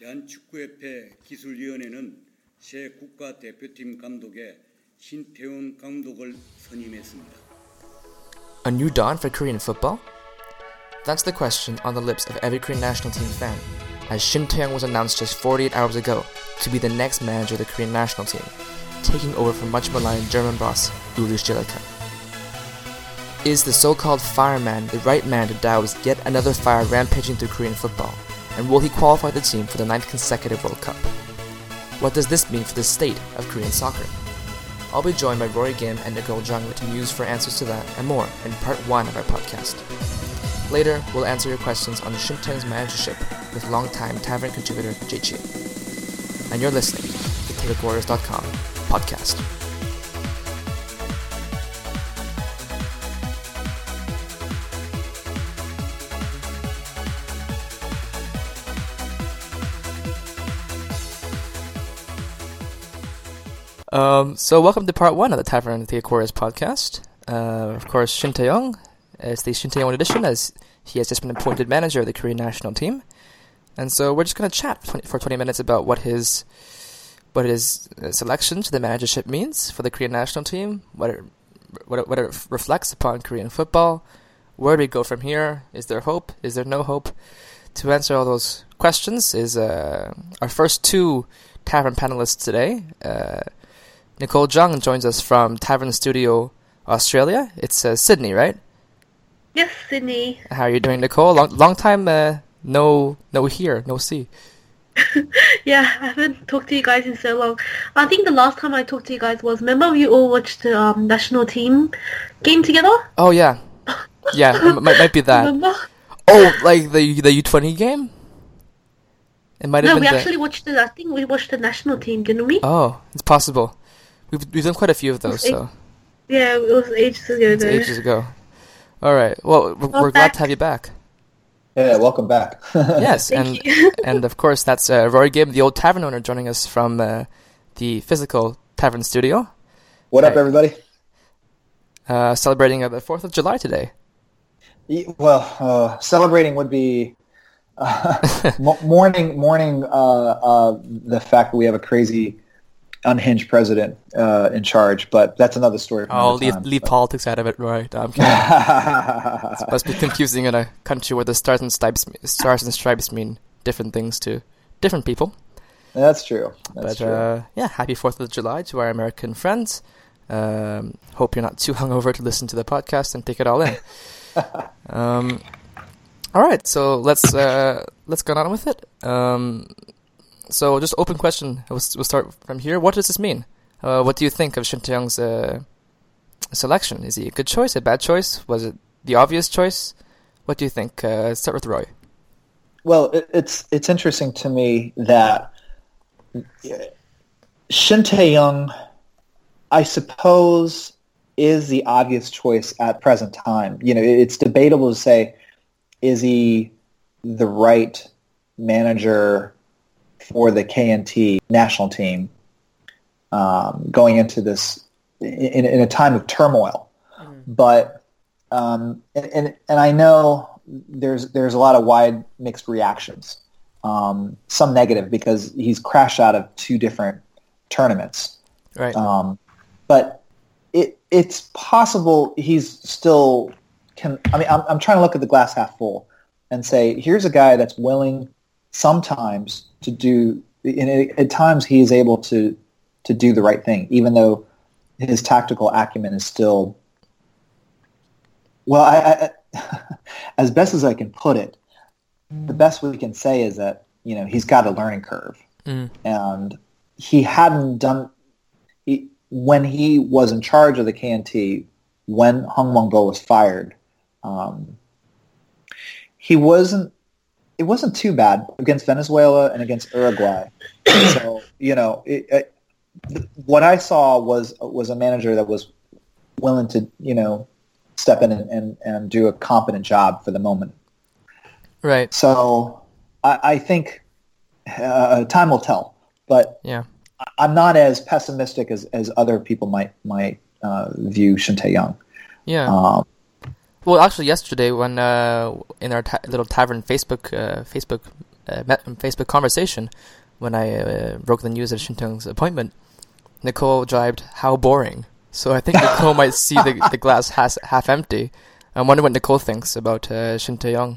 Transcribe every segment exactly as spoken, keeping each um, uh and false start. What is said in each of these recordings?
대한축구협회 기술위원회는 새 국가대표팀 감독에 신태용 감독을 선임했습니다. A new dawn for Korean football? That's the question on the lips of every Korean national team fan, as Shin Tae-yong was announced just forty-eight hours ago to be the next manager of the Korean national team, taking over from much maligned German boss Ulrich Gilliken. Is the so-called fireman the right man to douse yet another fire rampaging through Korean football, and will he qualify the team for the ninth consecutive World Cup? What does this mean for the state of Korean soccer? I'll be joined by Roy Kim and Nicole Jung to muse for answers to that and more in part one of our podcast. Later, we'll answer your questions on Shin Tae-yong's managership with longtime Tavern contributor Jay Chi. And you're listening to Taylor Warriors dot com podcast. Um, so welcome to part one of the Tavern the Aquarius podcast. Uh, of course, Shin Tae-yong is the Shin Tae-yong edition, as he has just been appointed manager of the Korean national team. And so we're just going to chat for twenty minutes about what his what his selection to the managership means for the Korean national team, what it, what it, what it reflects upon Korean football, where do we go from here, is there hope, is there no hope? To answer all those questions is uh, our first two Tavern panelists today. Uh, Nicole Jung joins us from Tavern Studio, Australia. It's uh, Sydney, right? Yes, Sydney. How are you doing, Nicole? Long, long time uh, no, no here, no see. Yeah, I haven't talked to you guys in so long. I think the last time I talked to you guys was, remember we all watched the um, national team game together? Oh yeah, yeah, it might, might be that. Remember? Oh, like the the U twenty game? It might have no, been we the... actually watched the. I think we watched the national team, didn't we? Oh, it's possible. We've we've done quite a few of those, so. Yeah, it was ages ago. It's though. ages ago. All right. Well, we're, we're glad to have you back. Yeah, welcome back. Yes, Thank and you. and of course that's uh, Roy Gibb, the old tavern owner, joining us from uh, the physical tavern studio. What up, uh, everybody? Uh, celebrating uh, the Fourth of July today. Well, uh, celebrating would be uh, mourning, mourning uh, uh, the fact that we have a crazy, unhinged president uh, in charge, but that's another story. For Oh, another leave, time, leave so. politics out of it, Roy. No, I'm kidding. It must be confusing in a country where the stars and stripes, stars and stripes mean different things to different people. That's true. That's but true. Uh, yeah, happy Fourth of July to our American friends. Um, hope you're not too hungover to listen to the podcast and take it all in. um, all right, so let's uh, let's get on with it. Um, so just open question. We'll, we'll start from here. What does this mean? Uh, what do you think of Shin Tae-yong's uh, selection? Is he a good choice, a bad choice? Was it the obvious choice? What do you think? Uh, let's start with Roy. Well, it, it's it's interesting to me that Shin Tae-yong, I suppose, is the obvious choice at present time. You know, it's debatable to say, is he the right manager for the K N T national team um, going into this in, in a time of turmoil? Mm. But um, and, and and I know there's there's a lot of wide mixed reactions. Um, some negative because he's crashed out of two different tournaments. Right. Um, but it it's possible he's still can. I mean, I'm I'm trying to look at the glass half full and say, here's a guy that's willing sometimes to do. In, at times, he is able to to do the right thing, even though his tactical acumen is still. Well, I, I as best as I can put it, the best we can say is that, you know, he's got a learning curve, mm. and he hadn't done he, when he was in charge of the K N T when Hong Mong-go was fired. Um, he wasn't. It wasn't too bad against Venezuela and against Uruguay. So, you know, it, it, what I saw was was a manager that was willing to, you know, step in and, and, and do a competent job for the moment. Right. So I, I think uh, time will tell, but yeah, I'm not as pessimistic as, as other people might might uh, view Shin Tae-yong. Yeah. Um, well, actually, yesterday when uh, in our ta- little tavern Facebook uh, Facebook uh, Facebook conversation when I uh, broke the news of Shin Tae-young's appointment, Nicole jibed, "How boring." So I think Nicole might see the, the glass has, half empty. I wonder what Nicole thinks about uh, Shin Tae-yong.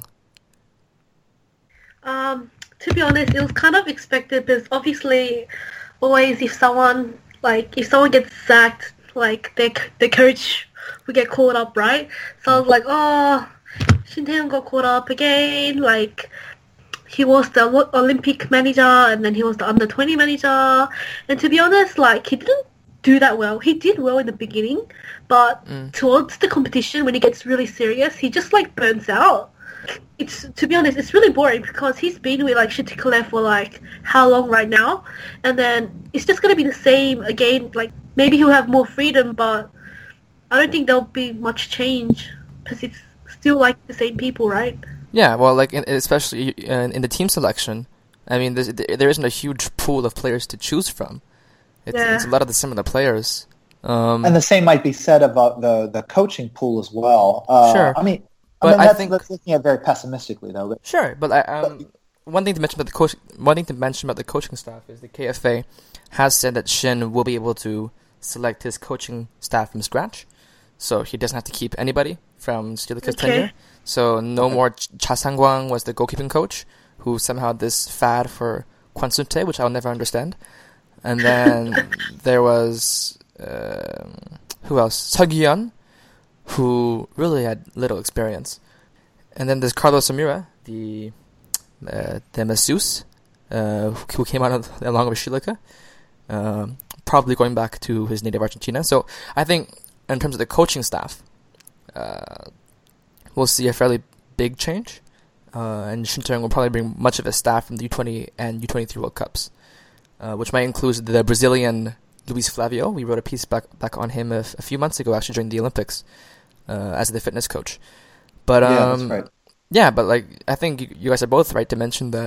Um, to be honest, it was kind of expected because obviously, always if someone like if someone gets sacked, like their the coach would get caught up, right? So I was like, oh, Shin Tae-yong got caught up again. Like he was the Olympic manager and then he was the under twenty manager. And to be honest, like he didn't do that well. He did well in the beginning, but mm. towards the competition, when he gets really serious, he just like burns out. It's to be honest, it's really boring because he's been with like Shin Tae-kul for like how long right now, and then it's just gonna be the same again. Like maybe he'll have more freedom, but I don't think there'll be much change because it's still like the same people, right? Yeah, well, like in, especially in, in the team selection, I mean, there isn't a huge pool of players to choose from. It's, yeah. it's a lot of the similar players. Um, and the same might be said about the, the coaching pool as well. Uh, sure. I mean, but I mean, I that's, think, that's looking at it very pessimistically, though. But, sure, but, I, um, but one thing to mention about the coach, one thing to mention about the coaching staff is the K F A has said that Shin will be able to select his coaching staff from scratch, so he doesn't have to keep anybody from Steelers' okay. tenure. So no okay. more Cha Sang-kwang was the goalkeeping coach, who somehow had this fad for Kwon Sun-tae, which I'll never understand. And then there was, uh, who else? Seo Gi-yeon, who really had little experience. And then there's Carlos Amira, the uh, the masseuse, uh, who came out of, along with Shilika, um, probably going back to his native Argentina. So I think in terms of the coaching staff, uh, we'll see a fairly big change. Uh, and Shin Tae-yong will probably bring much of his staff from the U twenty and U twenty-three World Cups. Uh, which might include the Brazilian Luis Flavio. We wrote a piece back back on him a, f- a few months ago, actually during the Olympics, uh, as the fitness coach. But um, yeah, that's right. Yeah, but like I think you, you guys are both right to mention that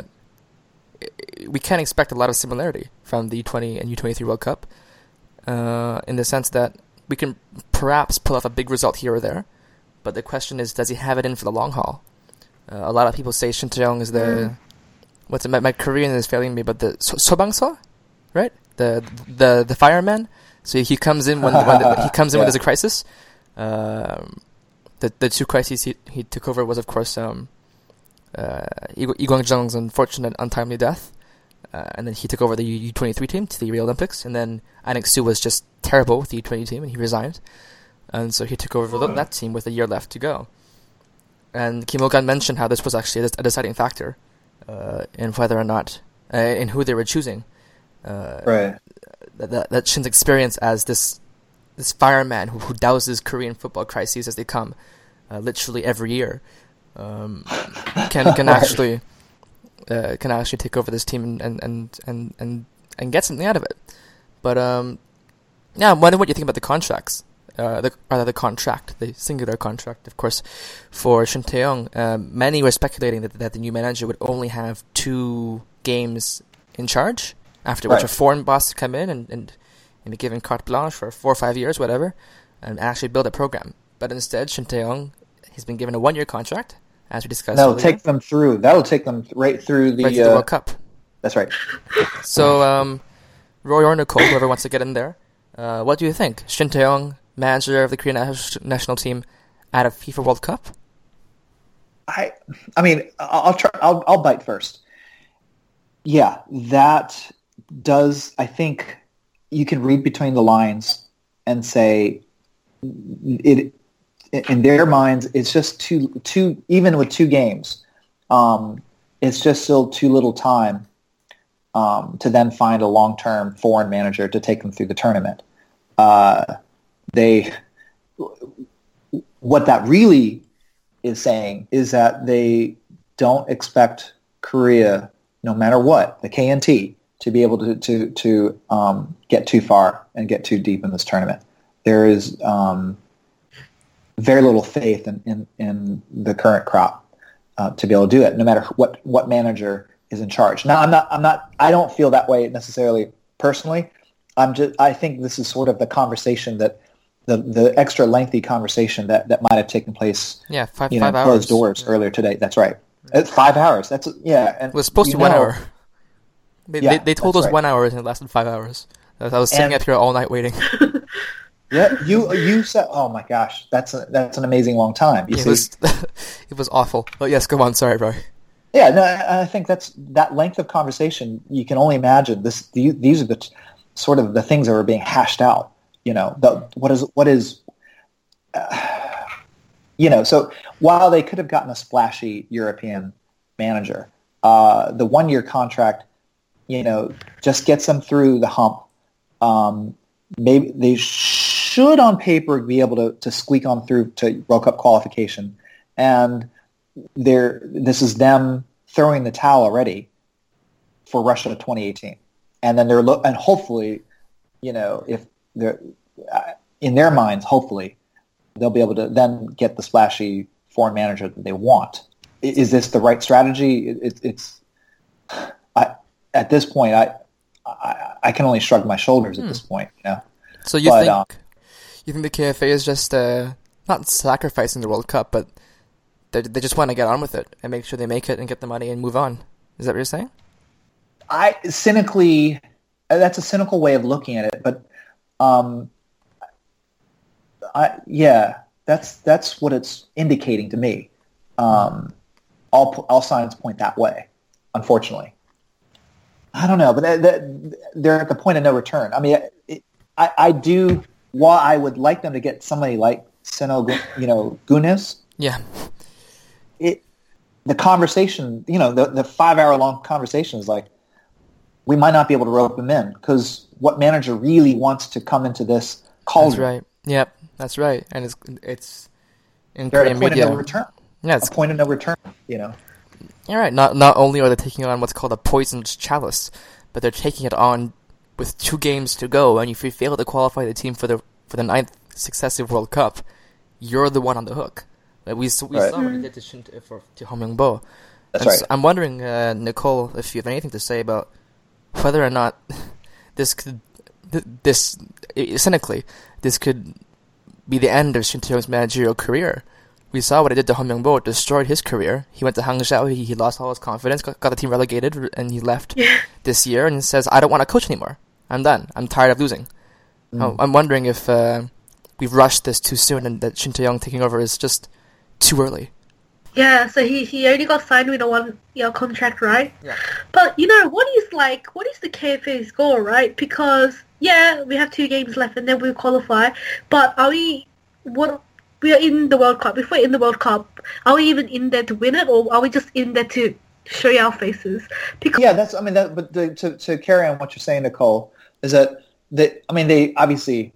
we can expect a lot of similarity from the U twenty and U twenty-three World Cup, uh, in the sense that we can perhaps pull off a big result here or there, but the question is, does he have it in for the long haul? Uh, a lot of people say Shin Tae-yong is the mm. What's it? My, my Korean is failing me, but the so, Sobangso, right? The the the fireman. So he comes in when, when the, he comes in yeah. when there's a crisis. Um, the the two crises he he took over was of course um, uh, Lee Kwang-jung's unfortunate untimely death, uh, and then he took over the U twenty-three team to the Rio Olympics, and then Anik Soo was just terrible with the U twenty team, and he resigned, and so he took over oh. that team with a year left to go. And Kim Il-gun mentioned how this was actually a deciding factor. Uh, in whether or not, uh, in who they were choosing, uh, right? That, that that Shin's experience as this this fireman who, who douses Korean football crises as they come, uh, literally every year, um, can can right. actually uh, can actually take over this team and and, and, and and get something out of it. But um, yeah, I'm wondering what you think about the contracts. Uh, the, rather the contract, the singular contract, of course, for Shin Tae-yong. Um, many were speculating that, that the new manager would only have two games in charge, after which right. a foreign boss would come in and, and, and be given carte blanche for four or five years, whatever, and actually build a program. But instead, Shin Tae-yong has been given a one-year contract, as we discussed That'll earlier. take them through. That'll take them right through the, right through the uh, World Cup. That's right. So, um, Roy or Nicole, whoever wants to get in there, uh, what do you think? Shin Tae-yong, manager of the Korean national team at a FIFA World Cup? I, I mean, I'll try. I'll, I'll bite first. Yeah, that does. I think you can read between the lines and say it. In their minds, it's just too too. Even with two games, um, it's just still too little time um, to then find a long-term foreign manager to take them through the tournament. Uh, They, what that really is saying is that they don't expect Korea, no matter what, the K N T, to be able to to, to um, get too far and get too deep in this tournament. There is um, very little faith in, in, in the current crop uh, to be able to do it, no matter what, what manager is in charge. Now, I'm not, I'm not, I don't feel that way necessarily personally. I'm just, I think this is sort of the conversation that. The the extra lengthy conversation that, that might have taken place, yeah, five, you know, five closed hours. doors yeah. earlier today. That's right. It's five hours. That's yeah. And It was supposed to be you one know- hour. They, Yeah, they, they told that's us right. one hour and it lasted five hours. I was sitting And- up here all night waiting. Yeah, you you said, oh my gosh, that's a, that's an amazing long time. You It see, was it was awful. But yes, go on. Sorry, bro. yeah, no, I I think that's that length of conversation. You can only imagine this. These, these are the t- sort of the things that were being hashed out. You know, the what is what is, uh, you know. So while they could have gotten a splashy European manager, uh, the one year contract, you know, just gets them through the hump. Um, maybe they should, on paper, be able to, to squeak on through to World Cup qualification, and they're this is them throwing the towel already for Russia twenty eighteen, and then they're lo- and hopefully, you know, if they're uh, in their minds, hopefully they'll be able to then get the splashy foreign manager that they want. I- Is this the right strategy? It, it, it's I, at this point, I, I I can only shrug my shoulders at Hmm. this point. You know, So you But, think uh, you think the K F A is just uh, not sacrificing the World Cup, but they they just want to get on with it and make sure they make it and get the money and move on. Is that what you're saying? I cynically, that's a cynical way of looking at it, but um, I yeah, that's that's what it's indicating to me. Um, all all signs point that way, unfortunately. I don't know, but they- they- they're at the point of no return. I mean, it, I, I do. While I would like them to get somebody like Seno, you know, Gunas, Yeah. it the conversation, you know, the the five hour long conversation is like, we might not be able to rope him in because what manager really wants to come into this cauldron? That's right. Yep, that's right. And it's it's in They're at a Korean point media. of no return. Yeah, A it's point of no return. You know. All right. Not not only are they taking on what's called a poisoned chalice, but they're taking it on with two games to go. And if you fail to qualify the team for the for the ninth successive World Cup, you're the one on the hook. Like we s- we Right. saw what they did to Shin, for to Hong Myung-bo. That's And right. so I'm wondering, uh, Nicole, if you have anything to say about whether or not this could th- this i- cynically this could be the end of Shin Tae-yong's managerial career. We saw what it did to Hong Myung-bo. It destroyed his career. He went to Hangzhou. He, he lost all his confidence, got, got the team relegated, r- and he left Yeah. this year and says, I don't want to coach anymore. I'm done. I'm tired of losing. Mm. Oh, I'm wondering if uh, we've rushed this too soon and that Shin Tae-yong taking over is just too early. Yeah, so he, he only got signed with a one year contract, right? Yeah. But you know, what is like what is the K F A's goal, right? Because yeah, we have two games left and then we'll qualify. But are we what we are in the World Cup. If we're in the World Cup, are we even in there to win it, or are we just in there to show our faces? Because Yeah, that's. I mean, that. But the, to to carry on what you're saying, Nicole, is that that I mean, they obviously,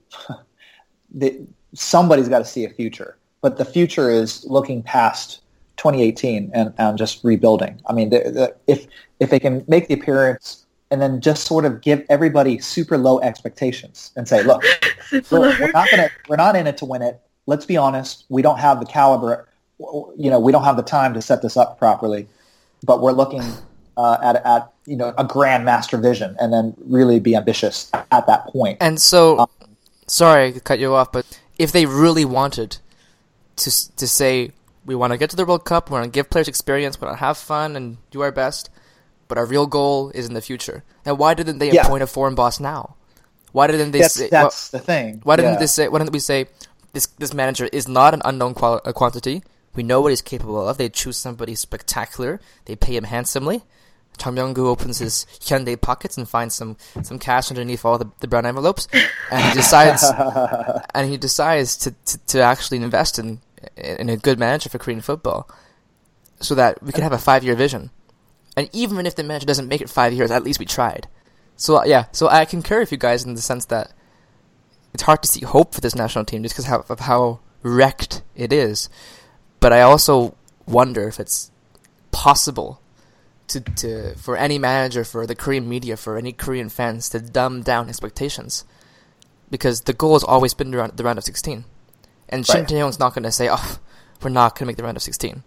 they, somebody's got to see a future, but the future is looking past twenty eighteen and, and just rebuilding. I mean, the, the, if if they can make the appearance and then just sort of give everybody super low expectations and say, look, super we're, low. we're not gonna we're not in it to win it. Let's be honest. We don't have the caliber. You know, we don't have the time to set this up properly. But we're looking uh, at at you know a grand master vision, and then really be ambitious at that point. And so, sorry to cut you off, but if they really wanted to s- to say, we want to get to the World Cup, we want to give players experience, we want to have fun and do our best, but our real goal is in the future. Now, why didn't they Yeah. appoint a foreign boss now? Why didn't they That's say? that's the thing. Why didn't Yeah. they say? Why didn't we say this? This manager is not an unknown qual- uh, quantity. We know what he's capable of. They choose somebody spectacular. They pay him handsomely. Chang Myung-gu opens his Hyundai pockets and finds some, some cash underneath all the, the brown envelopes, and he decides and he decides to, to, to actually invest in in a good manager for Korean football, so that we can have a five year vision. And even if the manager doesn't make it five years, at least we tried. So uh, yeah, so I concur with you guys in the sense that it's hard to see hope for this national team just because how, of how wrecked it is. But I also wonder if it's possible to, to for any manager, for the Korean media, for any Korean fans to dumb down expectations. Because the goal has always been the round, the round of sixteen. And Shin Right. Tae-yong's not going to say, oh, we're not going to make the round of sixteen.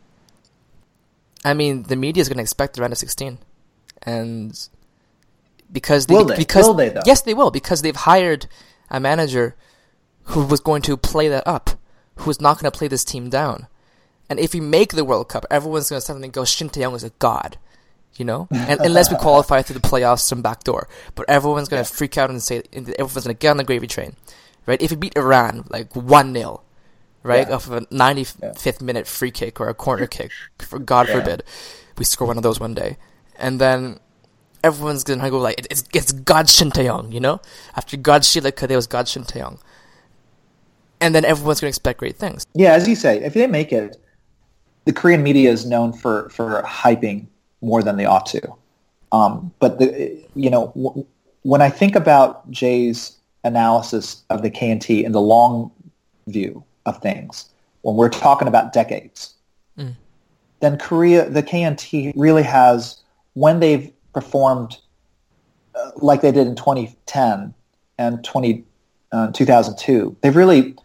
I mean, the media is going to expect the round of sixteen. And because they, Will they? because Will they, though? Yes, they will, because they've hired a manager who was going to play that up, who was not going to play this team down. And if we make the World Cup, everyone's going to suddenly go, Shin Tae-yong is a god, you know? And unless we qualify through the playoffs some back door. But everyone's going to yeah. freak out and say, everyone's going to get on the gravy train, right? If we beat Iran, like one nil, right? Yeah. Off of a ninety-fifth yeah. minute free kick or a corner kick, for God yeah. forbid, we score one of those one day. And then everyone's going to go like, it's, it's God Shin Tae-yong, you know? After God Sheila Kade, it was God Shin Tae-yong. And then everyone's going to expect great things. Yeah, as you say, if they make it, the Korean media is known for, for hyping more than they ought to. Um, but, the, you know, w- when I think about Jay's analysis of the K N T in the long view of things, when we're talking about decades, mm. then Korea, the K N T really has, when they've performed uh, like they did in twenty ten and twenty, uh, two thousand two, they've really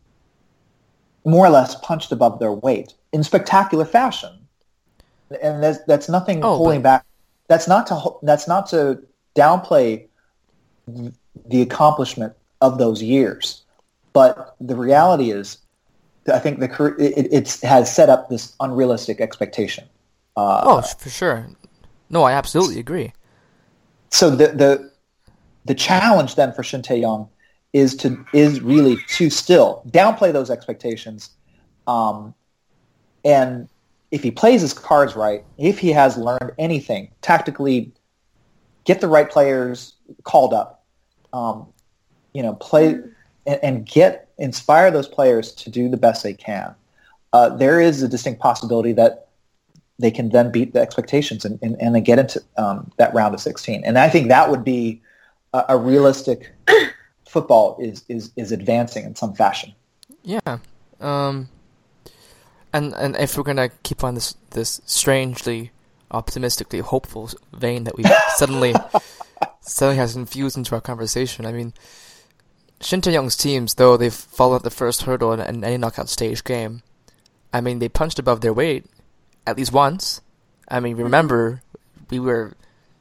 more or less punched above their weight in spectacular fashion, and that's, that's nothing oh, pulling but... back. That's not to that's not to downplay the accomplishment of those years, but the reality is, I think the it it's, has set up this unrealistic expectation. Uh, oh, for sure. No, I absolutely agree. So the the the challenge then for Shin Tae-yong is to is really to still downplay those expectations. Um, And if he plays his cards right, if he has learned anything tactically, get the right players called up, um, you know, play and, and get inspire those players to do the best they can. Uh, there is a distinct possibility that they can then beat the expectations and, and, and then get into um, that round of sixteen. And I think that would be a, a realistic football is, is is advancing in some fashion. Yeah. Um... And and if we're gonna keep on this this strangely optimistically hopeful vein that we suddenly suddenly has infused into our conversation, I mean, Shin Tae-yong's teams, though they've followed the first hurdle in, in any knockout stage game, I mean, they punched above their weight at least once. I mean, remember we were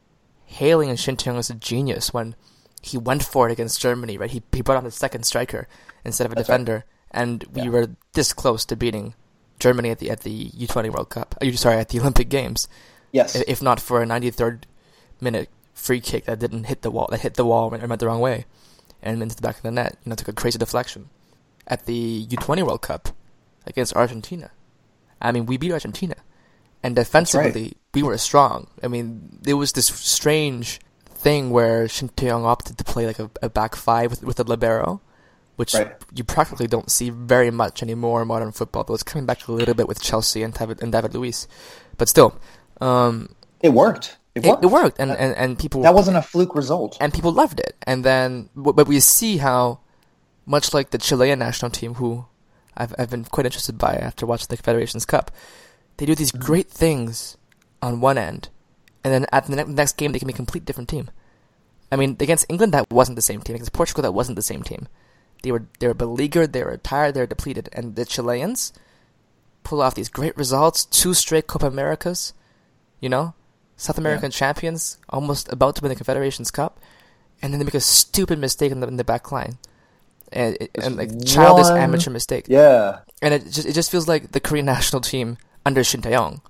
hailing Shin Tae-yong as a genius when he went for it against Germany, right? He he brought on the second striker instead of a That's defender, right. and we yeah. were this close to beating Germany at the at the U twenty World Cup. Uh, sorry, at the Olympic Games. Yes. If not for a ninety-third minute free kick that didn't hit the wall, that hit the wall and went the wrong way, and into the back of the net. You know, took a crazy deflection. At the U twenty World Cup against Argentina, I mean, we beat Argentina, and defensively right. we were strong. I mean, there was this strange thing where Shin Tae-yong opted to play like a, a back five with with a libero, which right. you practically don't see very much anymore in modern football, but it's coming back a little bit with Chelsea and David, and David Luiz. But still. Um, it worked. It worked. It, it worked, and, and, and people... That wasn't a fluke result. And people loved it. And then, but we see how, much like the Chilean national team, who I've, I've been quite interested by after watching the Confederations Cup, they do these mm-hmm. great things on one end, and then at the ne- next game they can be a complete different team. I mean, against England, that wasn't the same team. Against Portugal, that wasn't the same team. They were they were beleaguered, they were tired, they were depleted. And the Chileans pull off these great results, two straight Copa Americas, you know, South American yeah. champions, almost about to win the Confederations Cup, and then they make a stupid mistake in the, in the back line. And, it, and like childish one... amateur mistake. Yeah. And it just it just feels like the Korean national team under Shin Tae-yong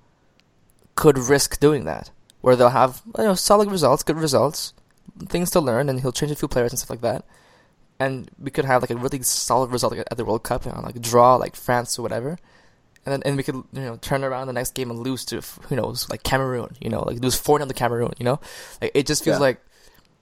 could risk doing that, where they'll have, you know, solid results, good results, things to learn, and he'll change a few players and stuff like that. And we could have like a really solid result at the World Cup, you know, like a draw, like France or whatever, and then and we could, you know, turn around the next game and lose to, who knows, like Cameroon, you know, like lose four nil to Cameroon, you know, like it just feels yeah. like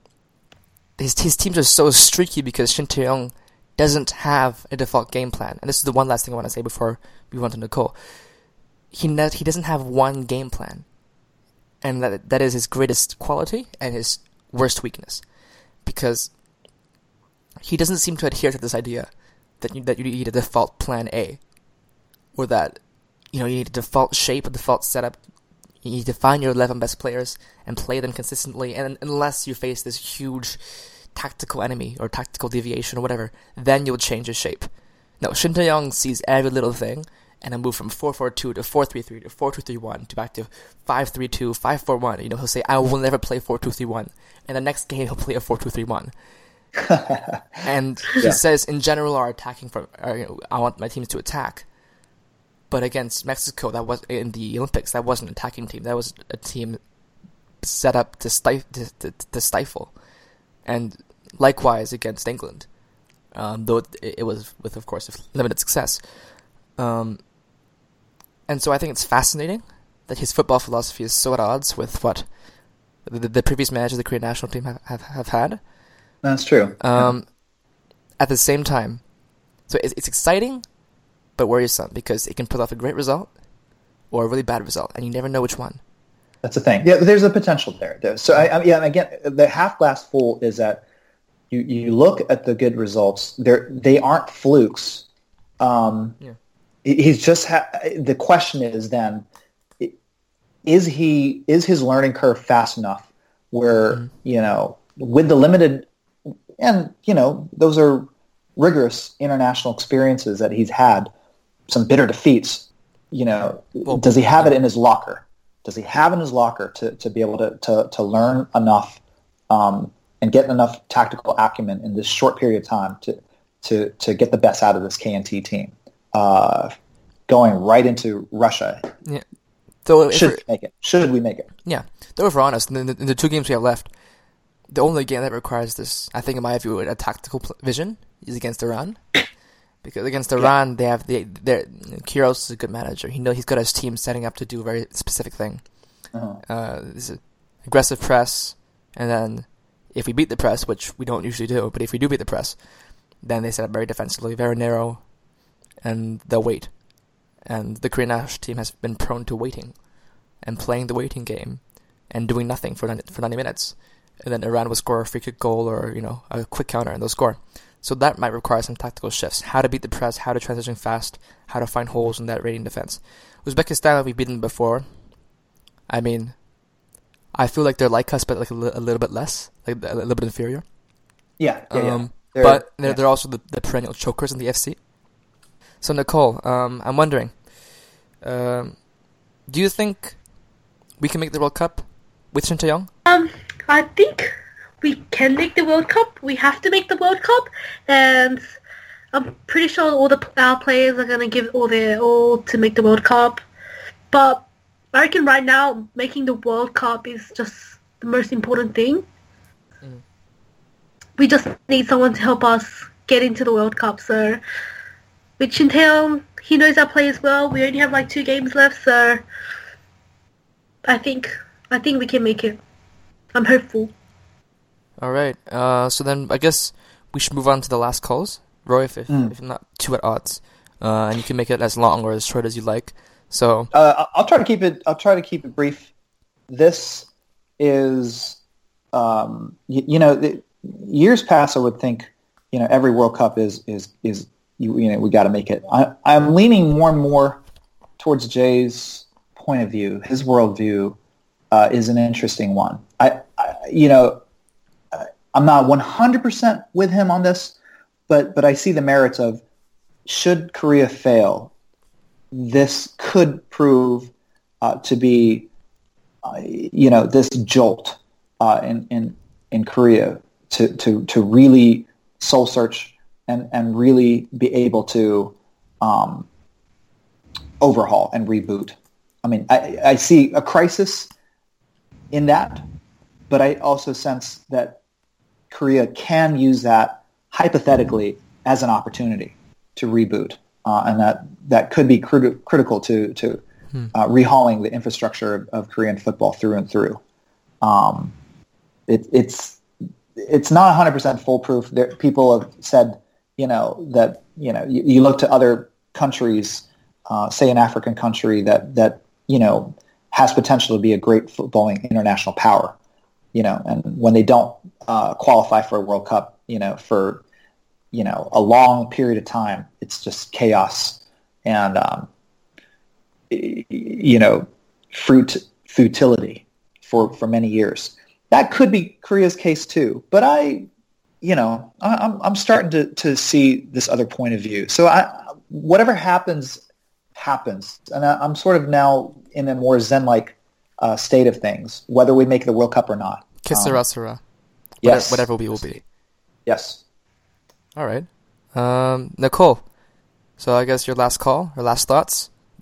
his his teams are so streaky because Shin Tae-yong doesn't have a default game plan. And this is the one last thing I want to say before we run to Nicole. He ne- he doesn't have one game plan, and that that is his greatest quality and his worst weakness, because he doesn't seem to adhere to this idea that you, that you need a default plan A, or that, you know, you need a default shape, a default setup. You need to find your eleven best players and play them consistently, and unless you face this huge tactical enemy or tactical deviation or whatever, then you'll change your shape. No, Shin Tae-yong sees every little thing and then move from four four two to four three three to four two three one to back to five three two, five four one. You know, he'll say, I will never play four two three one. And the next game he'll play a four two three one. And he yeah. says, in general, our attacking from, or, you know, I want my teams to attack. But against Mexico, that was in the Olympics. That wasn't an attacking team. That was a team set up to, stif- to, to, to stifle. And likewise against England, um, though it, it was with, of course, limited success. Um, and so I think it's fascinating that his football philosophy is so at odds with what the, the previous managers of the Korean national team have, have, have had. That's true. Um, yeah. At the same time, so it's, it's exciting, but worrisome, because it can pull off a great result or a really bad result, and you never know which one. That's the thing. Yeah, there's a potential there. So, I, I, yeah, and again, the half glass full is that you, you look at the good results. They're, they aren't flukes. Um, yeah. He's just ha- the question is then, is he is his learning curve fast enough where mm-hmm. you know, with the limited, and you know, those are rigorous international experiences that he's had, some bitter defeats, you know, well, does he have it in his locker? Does he have in his locker to, to be able to, to, to learn enough um, and get enough tactical acumen in this short period of time to to, to get the best out of this K N T team? Uh, going right into Russia. Yeah. So should we make it? Should we make it? Yeah. Though if we're honest, in the, in the two games we have left, the only game that requires this, I think in my view, a tactical vision is against Iran. Because against Iran, yeah. they have the Queiroz is a good manager. He know he's got his team setting up to do a very specific thing. Uh-huh. Uh, this is aggressive press, and then if we beat the press, which we don't usually do, but if we do beat the press, then they set up very defensively, very narrow, and they'll wait. And the Korean national team has been prone to waiting, and playing the waiting game, and doing nothing for for ninety minutes, and then Iran will score a free kick goal or you know a quick counter, and they'll score. So that might require some tactical shifts. How to beat the press, how to transition fast, how to find holes in that raiding defense. Uzbekistan, we've beaten before. I mean, I feel like they're like us, but like a, li- a little bit less, like a little bit inferior. Yeah, yeah, yeah. Um, they're, but they're, yeah. they're also the, the perennial chokers in the F C. So Nicole, um, I'm wondering, um, do you think we can make the World Cup with Shin Tae-yong? Um, I think we can make the World Cup. We have to make the World Cup, and I'm pretty sure all the our players are going to give all their all to make the World Cup. But I reckon right now, making the World Cup is just the most important thing. Mm. We just need someone to help us get into the World Cup. So with Shin Tae-yong, he knows our players well. We only have like two games left, so I think I think we can make it. I'm hopeful. All right. Uh, so then I guess we should move on to the last calls, Roy, if if, mm. if not too at odds, uh, and you can make it as long or as short as you like. So uh, I'll try to keep it. I'll try to keep it brief. This is, um, you, you know, the, years past I would think, you know, every World Cup is is is you, you know we got to make it. I, I'm leaning more and more towards Jay's point of view. His worldview uh, is an interesting one. I, I you know. I'm not one hundred percent with him on this, but but I see the merits of, should Korea fail, this could prove uh, to be, uh, you know, this jolt uh, in, in in Korea to, to, to really soul search and, and really be able to um, overhaul and reboot. I mean, I, I see a crisis in that, but I also sense that Korea can use that hypothetically as an opportunity to reboot, uh, and that, that could be crit- critical to to hmm. uh, rehauling the infrastructure of, of Korean football through and through. Um, it, it's it's not one hundred percent foolproof. There, people have said, you know, that you know you, you look to other countries, uh, say an African country that that you know has potential to be a great footballing international power. You know, and when they don't uh, qualify for a World Cup, you know, for, you know, a long period of time, it's just chaos and, um, you know, fruit futility for, for many years. That could be Korea's case too. But I, you know, I'm I'm starting to, to see this other point of view. So I, whatever happens, happens, and I, I'm sort of now in a more Zen-like uh, state of things, whether we make the World Cup or not. Que sera, sera. Yes. Whatever, whatever we will be. Yes. All right. Um, Nicole, so I guess your last call, your last thoughts.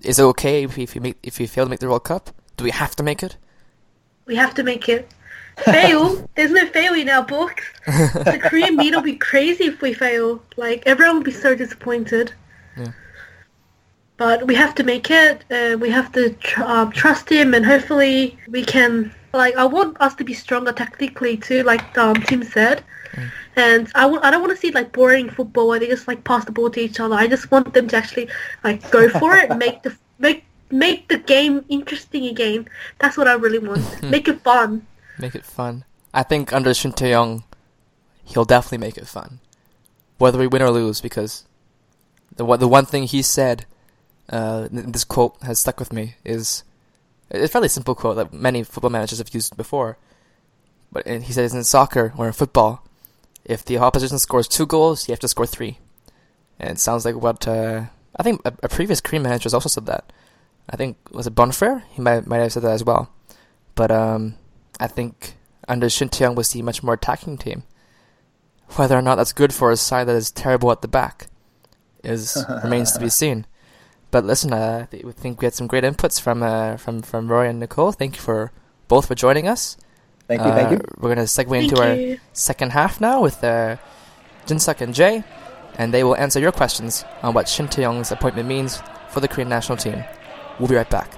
is it okay if we, if we make if we fail to make the World Cup? Do we have to make it? We have to make it. Fail? There's no fail in our books. The Korean media will be crazy if we fail. Like, everyone will be so disappointed. Yeah. But we have to make it. Uh, we have to tr- um, trust him, and hopefully we can. Like, I want us to be stronger tactically too, like um, Tim said. Mm. And I w- I don't want to see like boring football where they just like pass the ball to each other. I just want them to actually like go for it, make the make make the game interesting again. That's what I really want. Make it fun. Make it fun. I think under Shin Tae-yong, he'll definitely make it fun, whether we win or lose. Because the one the one thing he said, uh, this quote has stuck with me. Is it's a fairly simple quote that many football managers have used before, but he says in soccer or in football, if the opposition scores two goals, you have to score three. And it sounds like what uh, I think a, a previous Korean manager has also said that. I think was it Bonfer? He might might have said that as well. But um. I think under Shin Tae-yong we'll see a much more attacking team. Whether or not that's good for a side that is terrible at the back is remains to be seen. But listen, uh, I th- think we had some great inputs from uh, from from Roy and Nicole. Thank you for both for joining us. Thank you, uh, thank you. We're going to segue Thank into you. our second half now with uh, Jin-suk and Jay, and they will answer your questions on what Shin Tae-yong's appointment means for the Korean national team. We'll be right back.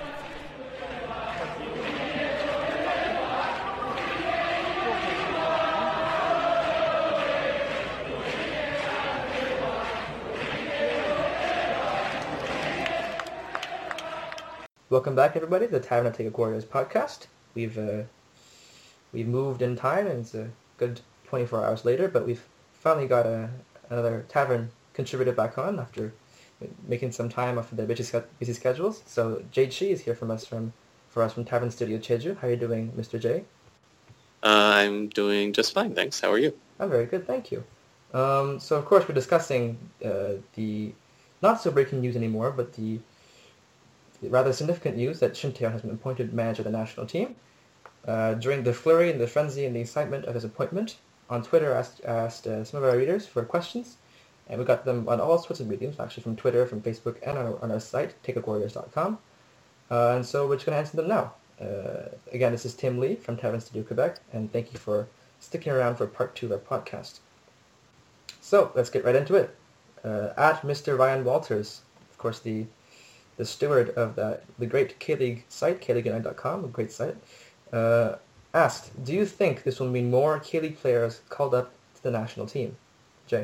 Welcome back, everybody, to the Tavern of Taekwondo Warriors podcast. We've uh, we've moved in time, and it's a good twenty-four hours later, but we've finally got a, another Tavern contributor back on after making some time off of their busy, busy schedules. So Jade Shi is here from us from for us from Tavern Studio Jeju. How are you doing, Mister J? Uh, I'm doing just fine, thanks. How are you? I'm very good, thank you. Um, so, of course, we're discussing uh, the not so breaking news anymore, but the rather significant news that Shin Tae-yong has been appointed manager of the national team. Uh, during the flurry and the frenzy and the excitement of his appointment, on Twitter asked, asked uh, some of our readers for questions, and we got them on all sorts of mediums, actually from Twitter, from Facebook, and on our, on our site, taekwondo warriors dot com. Uh, and so we're just going to answer them now. Uh, again, this is Tim Lee from Tavern Studio Quebec, and thank you for sticking around for part two of our podcast. So, let's get right into it. Uh, at Mister Ryan Walters, of course, the the steward of the, the great K-League site, K League United dot com, a great site, uh, asked, do you think this will mean more K-League players called up to the national team? Jay?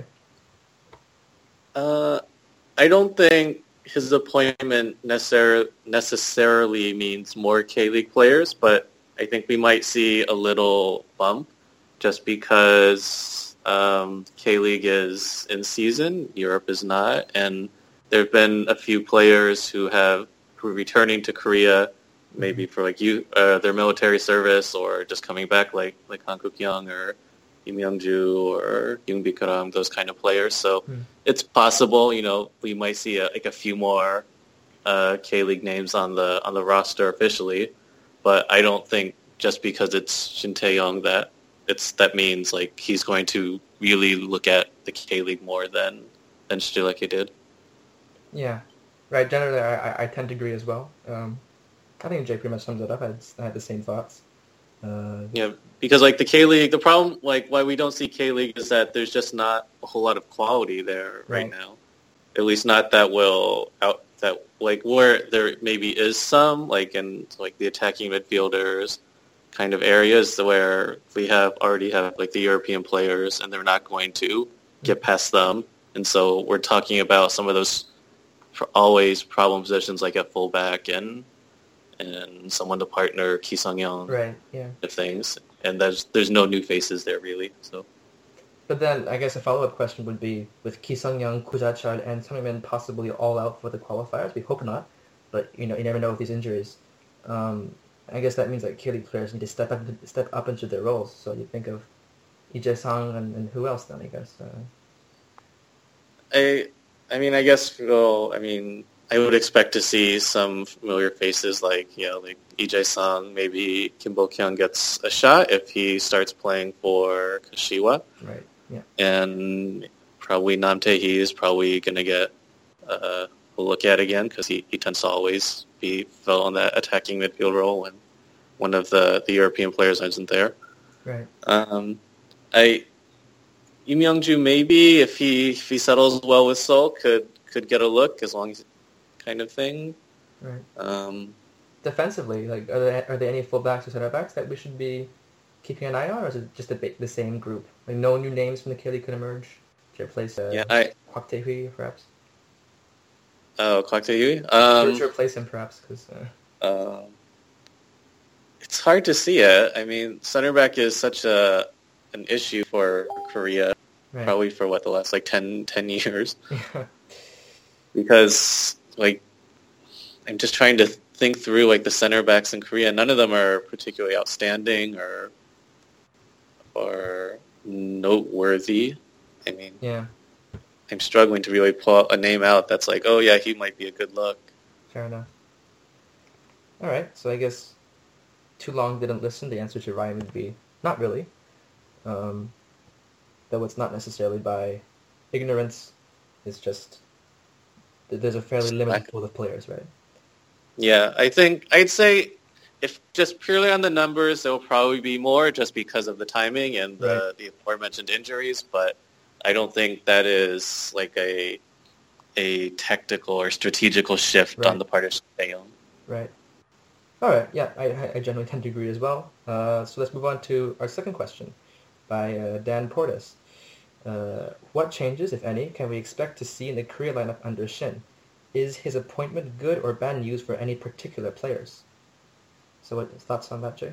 Uh, I don't think his appointment necessar- necessarily means more K-League players, but I think we might see a little bump just because um, K-League is in season, Europe is not, and there have been a few players who have who are returning to Korea, maybe for like you uh, their military service or just coming back, like like Han Kuk-young or Im Young-ju or Yoon Bi-karam, those kind of players. So mm. it's possible, you know, we might see a, like a few more uh, K-League names on the on the roster officially, but I don't think just because it's Shin Tae-yong that it's that means like he's going to really look at the K-League more than than Shileki did. Yeah, right. Generally, I, I tend to agree as well. Um, I think Jay pretty much sums it up. I had, I had the same thoughts. Uh, yeah, because like the K-League, the problem, like why we don't see K-League is that there's just not a whole lot of quality there right, right now. At least not that will out that like where there maybe is some like in like the attacking midfielders kind of areas where we have already have like the European players and they're not going to get past them, and so we're talking about some of those always problem positions like at fullback and and someone to partner Ki Sung-young, right? Yeah, of things, and there's there's no new faces there really. So, but then I guess a follow up question would be with Ki Sung-young, Koo Ja-chul, and Sungmin possibly all out for the qualifiers. We hope not, but you know you never know with these injuries. Um, I guess that means that K-League players need to step up step up into their roles. So you think of Lee Jae-sung and, and who else then? I guess. Uh, I. I mean, I guess, well, I mean, I would expect to see some familiar faces like, you know, like Lee Jae-sung, maybe Kim Bo-kyung gets a shot if he starts playing for Kashiwa. Right, yeah. And probably Nam Tae-hee is probably going to get uh, we'll look at again because he, he tends to always be fell on that attacking midfield role when one of the, the European players isn't there. Right. Um, I Im Young-ju maybe if he if he settles well with Seoul could could get a look as long as kind of thing. Right. Um, Defensively, like are there are there any fullbacks or center backs that we should be keeping an eye on, or is it just the the same group? Like no new names from the K League could emerge to replace uh, yeah, I Kwak Tae-hui, perhaps. oh Kwak Tae-hui. Um, to replace him, perhaps, because. Uh... Um, it's hard to see it. I mean, center back is such a an issue for Korea, Right. probably for what the last like ten, ten years. Because like I'm just trying to think through like the center backs in Korea. None of them are particularly outstanding or or noteworthy. I mean, yeah. I'm struggling to really pull a name out that's like, oh yeah, he might be a good look. Fair enough. All right, so I guess too long didn't listen. The answer to Ryan would be not really. Um, though it's not necessarily by ignorance. It's just that there's a fairly limited pool of players, right? Yeah, I think I'd say if just purely on the numbers, there will probably be more just because of the timing and the, Right. the aforementioned injuries. But I don't think that is like a a tactical or strategical shift Right. on the part of Shin Tae-yong. Right. All right. Yeah, I, I I generally tend to agree as well. Uh, so let's move on to our second question by uh, Dan Portis. Uh, what changes, if any, can we expect to see in the Korea lineup under Shin? Is his appointment good or bad news for any particular players? So what thoughts on that, Jay?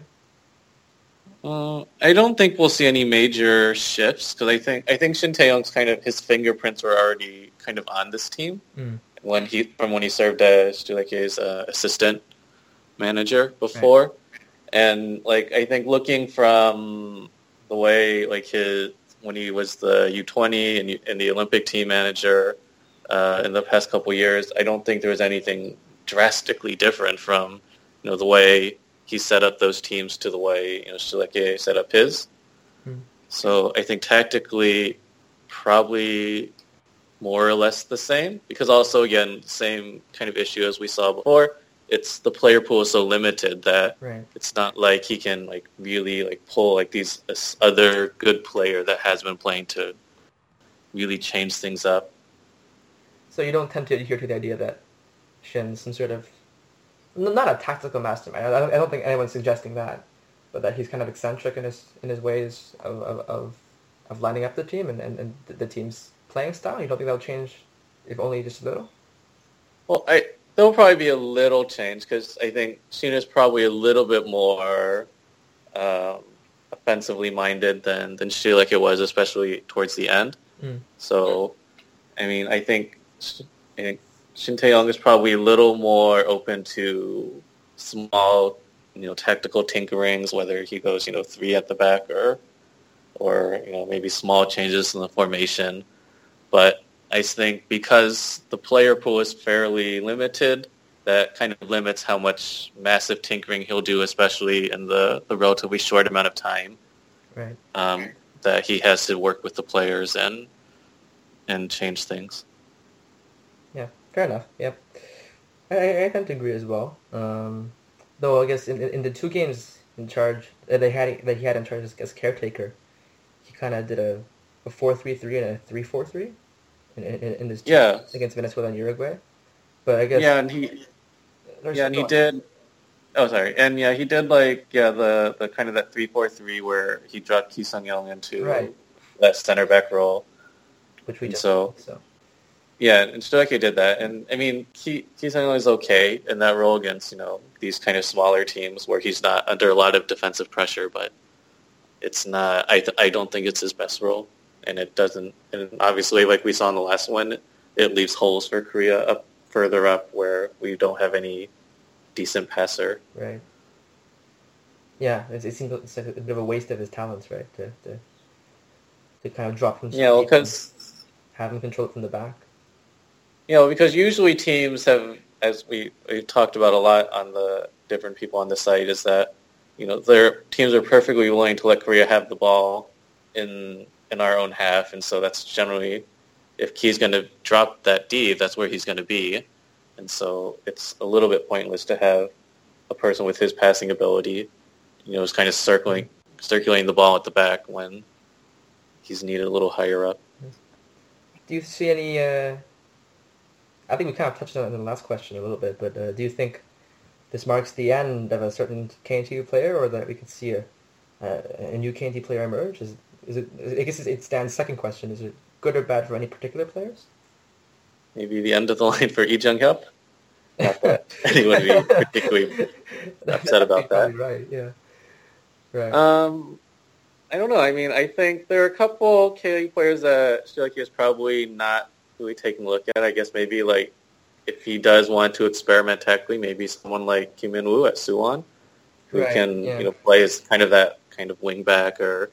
Uh, I don't think we'll see any major shifts because I think I think Shin Tae-yong's kind of his fingerprints were already kind of on this team Mm. when he from when he served as Juleke's uh, assistant manager before, and like I think looking from the way like his when he was the U twenty and, and the Olympic team manager uh, in the past couple years, I don't think there was anything drastically different from you know the way he set up those teams to the way you know Shileke set up his. Hmm. So I think tactically, probably more or less the same. Because also again, same kind of issue as we saw before. It's the player pool is so limited that Right. it's not like he can like really like pull like these this other good player that has been playing to really change things up. So you don't tend to adhere to the idea that Shin's some sort of n- not a tactical mastermind. I don't, I don't think anyone's suggesting that, but that he's kind of eccentric in his in his ways of of, of, of lining up the team and, and, and the team's playing style. You don't think that'll change, if only just a little? Well, I there'll probably be a little change because I think Sheena's probably a little bit more um, offensively minded than than she like it was, especially towards the end. Mm. So, I mean, I think I think Shin Tae-yong is probably a little more open to small, you know, tactical tinkerings, whether he goes, you know, three at the back or or you know maybe small changes in the formation, but I think because the player pool is fairly limited, that kind of limits how much massive tinkering he'll do, especially in the, the relatively short amount of time Right. um, that he has to work with the players and and change things. Yeah, fair enough. Yep. I, I, I tend to agree as well. Um, though I guess in in the two games in charge that they had that he had in charge as, as caretaker, he kind of did a a four three three and a three four three in in, in this Yeah. against Venezuela and Uruguay. But I guess Yeah, and he there's- yeah, and he go on. did. Oh, sorry, and yeah, he did like yeah the, the kind of that three four three where he dropped Ki Sung Young into Right. that center back role. which we and just so- so Yeah, and Stoeke did that, and I mean, Ki Ki Sung Young is okay in that role against you know these kind of smaller teams where he's not under a lot of defensive pressure, but it's not. I th- I don't think it's his best role, and it doesn't. And obviously, like we saw in the last one, it leaves holes for Korea up further up where we don't have any decent passer. right. Yeah, it, it seems it's like a bit of a waste of his talents, right? To to, to kind of drop him. so Yeah, well, deep and because have him control it from the back. you know because usually teams have, as we we talked about a lot on the different people on the site, is that you know their teams are perfectly willing to let Korea have the ball in in our own half, and so that's generally if Ki's going to drop that deep, that's where he's going to be. and so it's a little bit pointless to have a person with his passing ability, you know, is kind of circling, circulating the ball at the back when he's needed a little higher up. Do you see any? Uh, I think we kind of touched on it in the last question a little bit, but uh, do you think this marks the end of a certain K N T player, or that we could see a a, a new K N T player emerge? Is is it? I guess it's Dan's second question. Is it good or bad for any particular players? Maybe the end of the line for Lee Jung-hyuk. Not that anyone would be particularly upset about that. Right. Yeah. Right. Um, I don't know. I mean, I think there are a couple K-League players that Shiraki is probably not really taking a look at. I guess maybe like if he does want to experiment tactically, maybe someone like Kim Min-woo at Suwon, who Right, can yeah. you know play as kind of that kind of wing back or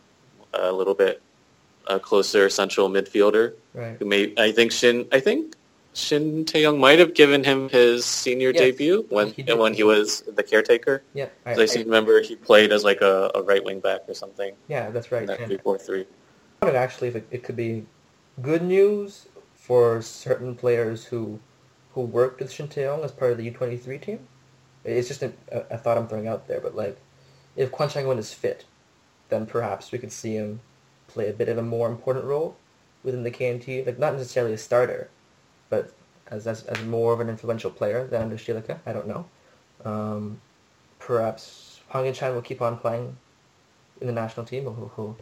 a little bit uh, closer central midfielder. Right. Who may I think Shin I think Shin Tae-young might have given him his senior Yes, debut when he did. when he was the caretaker. Yeah. I, 'Cause I, I- seem to remember he played as like a, a right wing back or something yeah, that's in right. that And three four three. I wondered actually if it, it could be good news for certain players who who worked with Shin Tae-young as part of the U twenty-three team. It's just a, a thought I'm throwing out there, but like, if Kwon Chang-won is fit, then perhaps we could see him play a bit of a more important role within the K N T. Like, not necessarily a starter, but as as, as more of an influential player than under Shilika. I don't know. Um, perhaps Hwang In-chan will keep on playing in the national team, who, who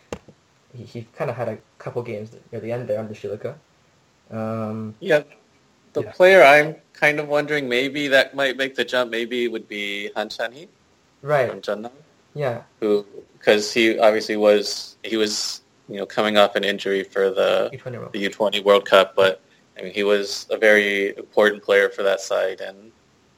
he, he kind of had a couple games near the end there under Shilika. Um, Yeah, the Yeah. player I'm kind of wondering maybe that might make the jump. Maybe would be Han Chan-hee right. from Jeonnam, Yeah. who because he obviously was he was you know coming off an injury for the U twenty World the U twenty World Cup, but I mean he was a very important player for that side, and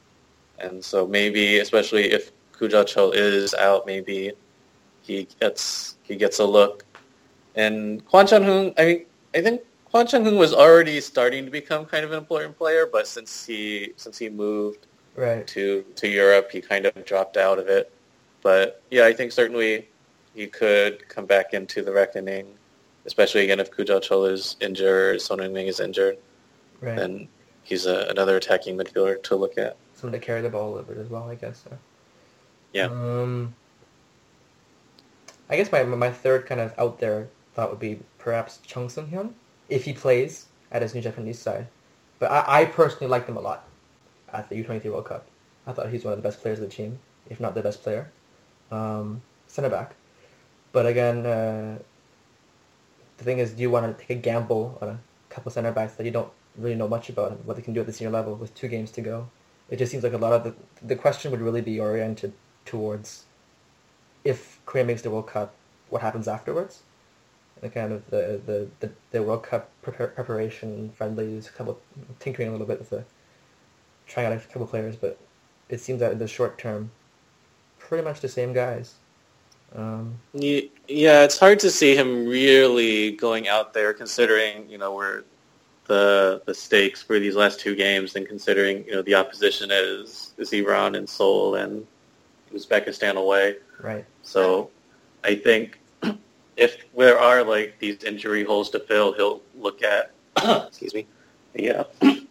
and so maybe especially if Koo Ja-chul is out, maybe he gets he gets a look. And Kwon Chan-hoon, I mean, I think Kwon Chan-hoon was already starting to become kind of an important player, but since he since he moved Right. to to Europe, he kind of dropped out of it. But yeah, I think certainly he could come back into the reckoning, especially again if Koo Ja-chul is injured, Son Heung-min is injured, Right. then he's a, another attacking midfielder to look at. Someone to carry the ball a little bit as well, I guess. So. Yeah. Um, I guess my my third kind of out there thought would be perhaps Chung Sung-hyun, if he plays at his new Japanese side. But I, I personally liked him a lot at the U twenty-three World Cup. I thought he's one of the best players of the team, if not the best player. Um, center back. But again, uh, the thing is, do you want to take a gamble on a couple center backs that you don't really know much about and what they can do at the senior level with two games to go? It just seems like a lot of the the question would really be oriented towards if Korea makes the World Cup, what happens afterwards? The kind of the the, the, the World Cup prepar- preparation friendlies, a couple tinkering a little bit with the trying out a couple players, but it seems that in the short term, pretty much the same guys. Um, Ye- Yeah, it's hard to see him really going out there, considering you know where the the stakes for these last two games, and considering you know the opposition is is Iran and Seoul and Uzbekistan away. right. So I think if there are like these injury holes to fill, he'll look at excuse me, yeah,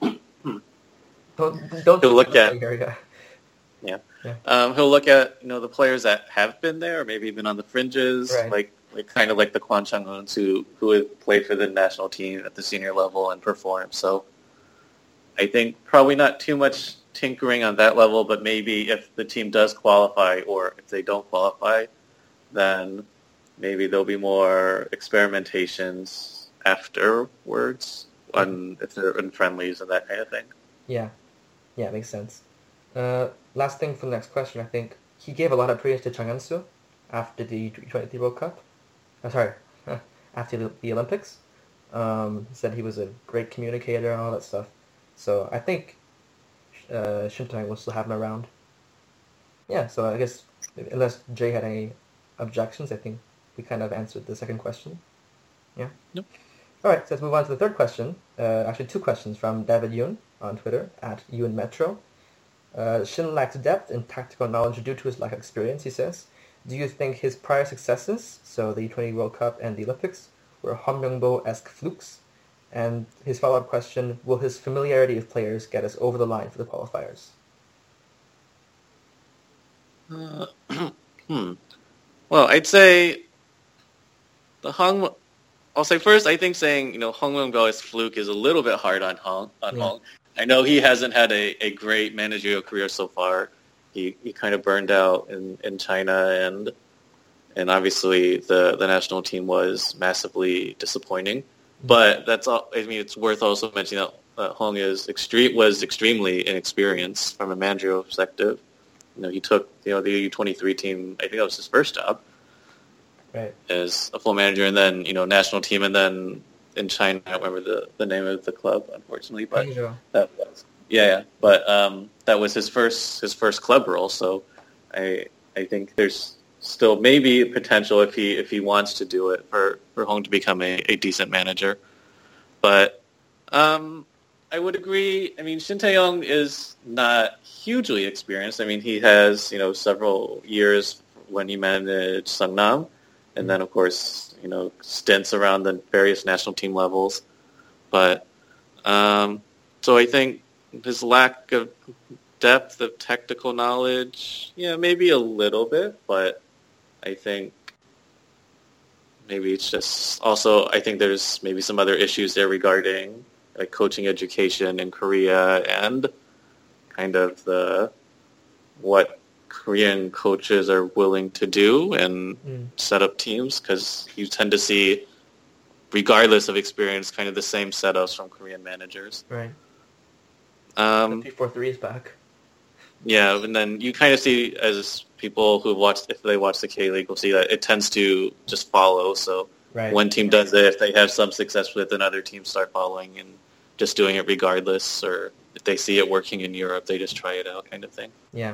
Don't don't To look at- here, yeah. yeah. Yeah. Um, he'll look at you know the players that have been there, or maybe been on the fringes, Right. like like kind of like the Kwon Chang-hoons who who had played for the national team at the senior level and performed. So I think probably not too much tinkering on that level, but maybe if the team does qualify, or if they don't qualify, then maybe there'll be more experimentations afterwards on if they're in friendlies and that kind of thing. Yeah, yeah, it makes sense. Uh, last thing for the next question, I think he gave a lot of praise to Chung Eun-soo after the U twenty-three World Cup. Oh, sorry, after the, the Olympics. Um, he said he was a great communicator and all that stuff. So I think uh, Shin Tae-young will still have him around. Yeah, so I guess unless Jay had any objections, I think we kind of answered the second question. Yeah. Yep. All right, so let's move on to the third question. Uh, actually, two questions from David Yoon on Twitter at Yoon Metro. Uh, Shin lacks depth and tactical knowledge due to his lack of experience, he says. Do you think his prior successes, so the U twenty World Cup and the Olympics, were Han Myung-bo-esque flukes? And his follow-up question, will his familiarity with players get us over the line for the qualifiers? Uh, hmm. Well, I'd say the Hong. I'll say first, I think saying you know Hong Won-go is fluke is a little bit hard on Hong. On Yeah. Hong, I know he hasn't had a, a great managerial career so far. He he kind of burned out in, in China, and and obviously the, the national team was massively disappointing. But that's all. I mean, it's worth also mentioning that uh, Hong is extreme was extremely inexperienced from a managerial perspective. You know, he took you know the U twenty-three team. I think that was his first job. Right. As a full manager, and then you know national team, and then in China, I don't remember the, the name of the club, unfortunately, but Hangzhou. that was yeah, yeah. But um, that was his first his first club role. So I I think there's still maybe potential if he if he wants to do it for, for Hong to become a, a decent manager. But um, I would agree. I mean, Shin Tae-yong is not hugely experienced. I mean, he has you know several years when he managed Seongnam. And then, of course, you know, stints around the various national team levels. But um, so I think his lack of depth of technical knowledge, yeah, maybe a little bit. But I think maybe it's just also I think there's maybe some other issues there regarding like coaching education in Korea and kind of the what Korean coaches are willing to do and Mm. set up teams, because you tend to see, regardless of experience, kind of the same setups from Korean managers. Right. Um, three four three is back. yeah, and then you kind of see, as people who watch, if they watch the K-League, will see that it tends to just follow. So Right. one team does it, if they have some success with it, then other teams start following and just doing it regardless, or if they see it working in Europe, they just try it out, kind of thing. Yeah.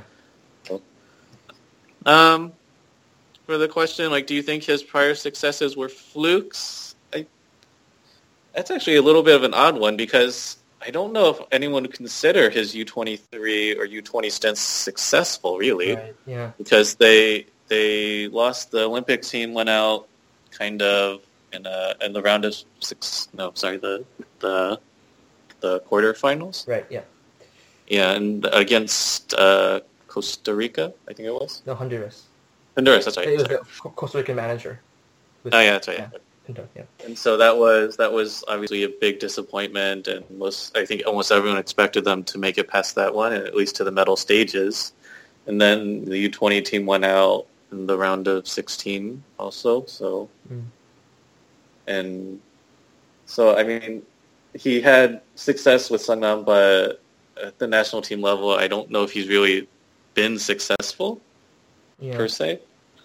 Um, for the question, like, do you think his prior successes were flukes? I, that's actually a little bit of an odd one, because I don't know if anyone would consider his U twenty-three or U twenty stints successful, really, Right. Yeah. because they they lost the Olympic team, went out kind of in a, in the round of six. No, sorry, the the the quarterfinals. Right. Yeah. Yeah, and against uh, Costa Rica, I think it was. No, Honduras. Honduras, that's right. He was sorry. the Co- Costa Rican manager. With- Oh yeah, that's right. Yeah. Pinto, yeah. And so that was that was obviously a big disappointment, and most I think almost everyone expected them to make it past that one, and at least to the medal stages. And then the U twenty team went out in the round of sixteen also. So, Mm. and so I mean, he had success with Seongnam, but at the national team level, I don't know if he's really been successful Yeah. per se.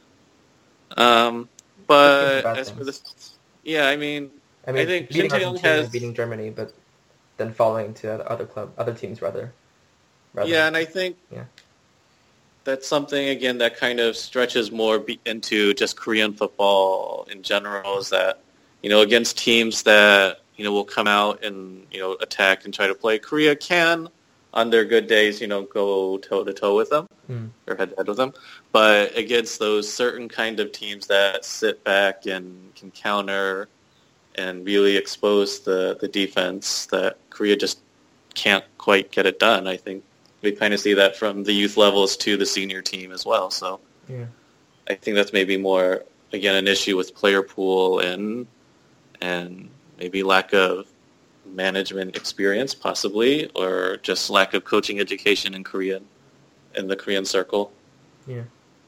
Um, but Things about as for things. this, yeah, I mean, I mean, I think beating Shin Tae-yong Argentina, has- beating Germany, but then falling to other club, other teams rather. rather. yeah, and I think Yeah. that's something again that kind of stretches more be- into just Korean football in general. Is that you know against teams that you know will come out and you know attack and try to play, Korea can on their good days you know go toe to toe with them. Mm. Or head to head with them, but against those certain kind of teams that sit back and can counter and really expose the, the defense, that Korea just can't quite get it done. I think we kind of see that from the youth levels to the senior team as well. So Yeah. I think that's maybe more, again, an issue with player pool and and maybe lack of management experience, possibly, or just lack of coaching education in Korean, in the Korean circle. Yeah.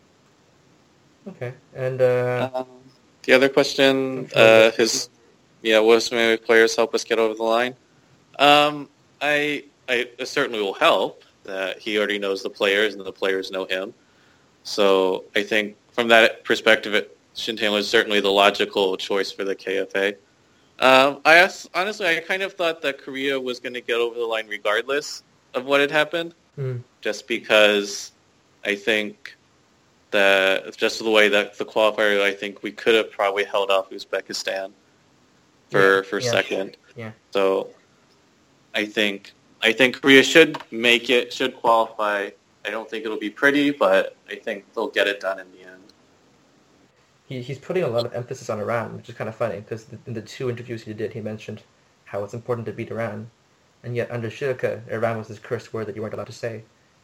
Okay. And uh, Um, the other question, uh, his, yeah, will some players help us get over the line? Um, I, I it certainly will help that he already knows the players and the players know him. So I think from that perspective, it, Shin Tae-yong was certainly the logical choice for the K F A. Um, I asked, honestly, I kind of thought that Korea was going to get over the line regardless of what had happened. mm, Just because I think that just the way that the qualifier, I think we could have probably held off Uzbekistan for Yeah, for yeah, second. yeah. So I think I think Korea should make it, should qualify. I don't think it'll be pretty, but I think they'll get it done in the end. he, he's putting a lot of emphasis on Iran, which is kind of funny because in the two interviews he did, he mentioned how it's important to beat Iran. And yet under Shilka, Iran was this cursed word that you weren't allowed to say.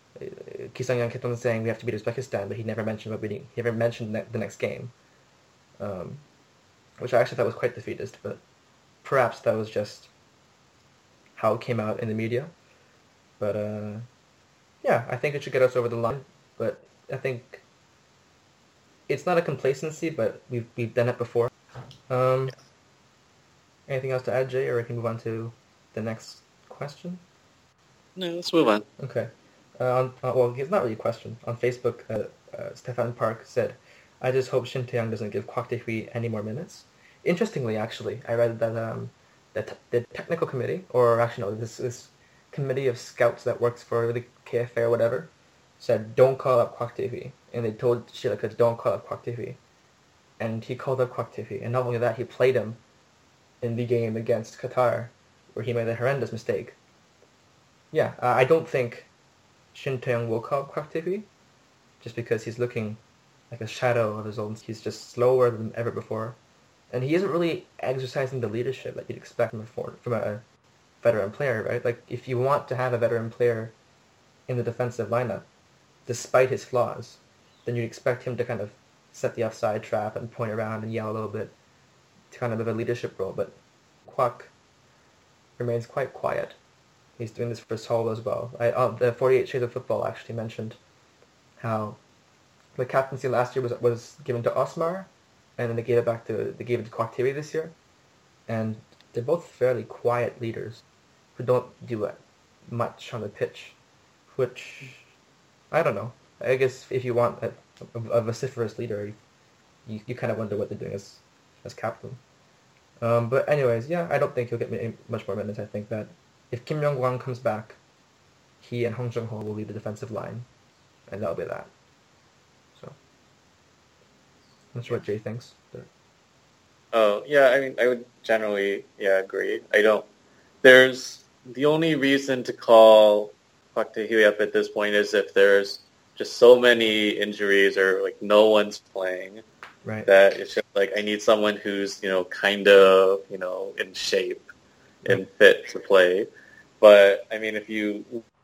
Ki Sung-yeon kept on saying we have to beat Uzbekistan, but he never mentioned about beating. He never mentioned the next game, um, which I actually thought was quite defeatist. But perhaps that was just how it came out in the media. But uh, yeah, I think it should get us over the line. But I think it's not a complacency, but we've we've done it before. Um, anything else to add, Jay, or we can move on to the next question? No, let's move on. Okay. Uh, on, uh, well, it's not really a question. On Facebook, uh, uh, Stefan Park said, I just hope Shin Tae-young doesn't give Kwak Tae-hui any more minutes. Interestingly, actually, I read that um, the, t- the technical committee, or actually no, this, this committee of scouts that works for the K F A or whatever, said, don't call up Kwak Tae-hui. And they told Shilka, don't call up Kwak Tae-hui. And he called up Kwak Tae-hui. And not only that, he played him in the game against Qatar, where he made a horrendous mistake. Yeah, uh, I don't think Shin Tae-young will call up Kwak Tae-hui, just because he's looking like a shadow of his own. He's just slower than ever before. And he isn't really exercising the leadership that you'd expect from a, for- from a veteran player, right? Like, if you want to have a veteran player in the defensive lineup, despite his flaws, then you'd expect him to kind of set the offside trap and point around and yell a little bit to kind of have a leadership role. But Kwak remains quite quiet. He's doing this for Seoul as well. I, uh, the forty-eight Shades of Football actually mentioned how the captaincy last year was was given to Osmar, and then they gave it back to they gave it to Kwak Tae-hui this year, and they're both fairly quiet leaders who don't do uh, much on the pitch, which I don't know. I guess if you want a, a, a vociferous leader, you you kind of wonder what they're doing as as captain. Um, but anyways, yeah, I don't think he'll get many, much more minutes. I think that if Kim Young-kwang comes back, he and Hong Jung-ho will lead the defensive line, and that'll be that. So, I'm not sure what Jay thinks. But... Oh, yeah, I mean, I would generally, yeah, agree. I don't, there's, the only reason to call Kwak Tae-hui up at this point is if there's just so many injuries or, like, no one's playing. Right. That it's just, like, I need someone who's, you know, kind of, you know, in shape and fit to play. But, I mean, if you,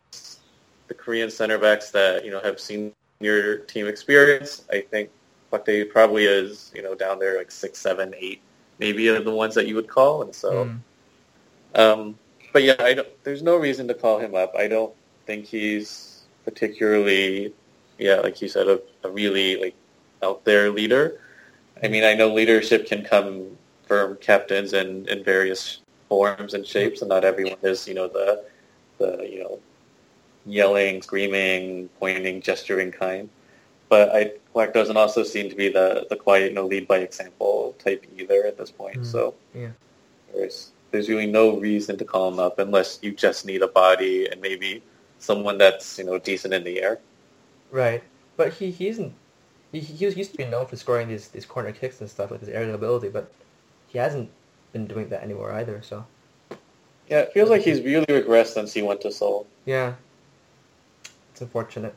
the Korean center backs that, you know, have senior team experience, I think Kwak Tae-hui probably is, you know, down there like six, seven, eight, maybe are the ones that you would call. And so, mm. um, but yeah, I don't, there's no reason to call him up. I don't think he's particularly, yeah, like you said, a, a really like out there leader. I mean, I know leadership can come from captains in, in various forms and shapes, and not everyone is, you know, the, the, you know, yelling, screaming, pointing, gesturing kind. But I, Kwak doesn't also seem to be the, the quiet, you know, lead by example type either at this point. Mm, so yeah. there's there's really no reason to call him up unless you just need a body and maybe someone that's, you know, decent in the air. Right, but he he isn't. He he used to be known for scoring these these corner kicks and stuff with his aerial ability, but he hasn't been doing that anymore either. So yeah, it feels like he's really regressed since he went to Seoul. Yeah, it's unfortunate.